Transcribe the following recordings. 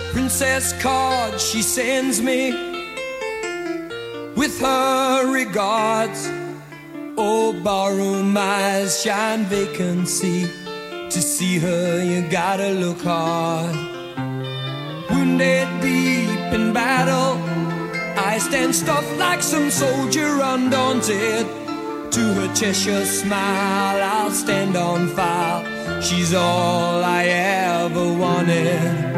Princess card she sends me with her regards. Oh, ballroom eyes shine vacancy. To see her you gotta look hard. Wounded deep in battle, I stand stuffed like some soldier undaunted. To her Cheshire smile I'll stand on file. She's all I ever wanted.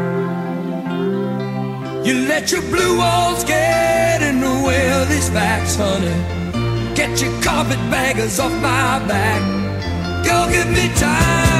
You let your blue walls get in the way of these facts, honey. Get your carpetbaggers off my back. Girl, give me time.